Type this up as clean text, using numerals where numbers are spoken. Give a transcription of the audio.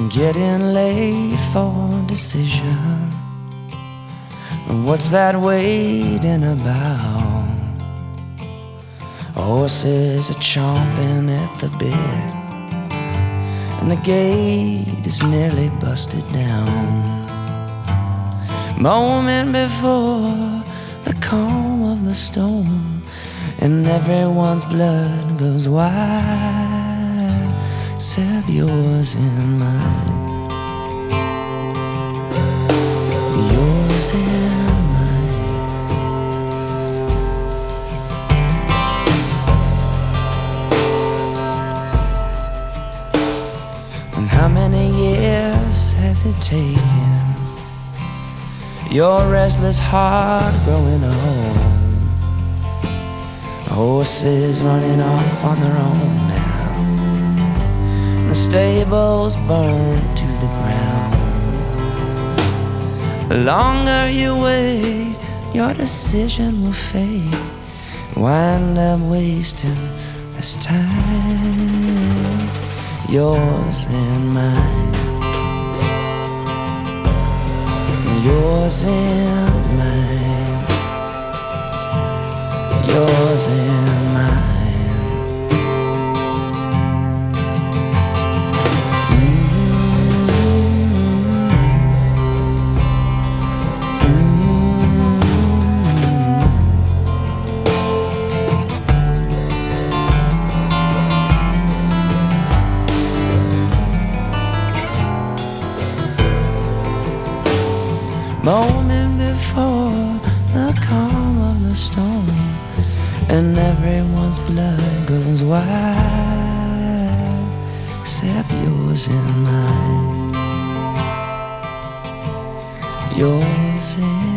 Getting late for decision. What's that waiting about? Horses are chomping at the bit, and the gate is nearly busted down. Moment before the calm of the storm, and everyone's blood goes wild, except yours and mine. Yours and mine. And how many years has it taken your restless heart growing old? Horses running off on their own now, the stable's burned to the ground. The longer you wait, your decision will fade, wind up wasting this time, yours and mine. Yours and mine. Yours and mine. Moment before the calm of the storm, and everyone's blood goes wild, except yours and mine. Yours and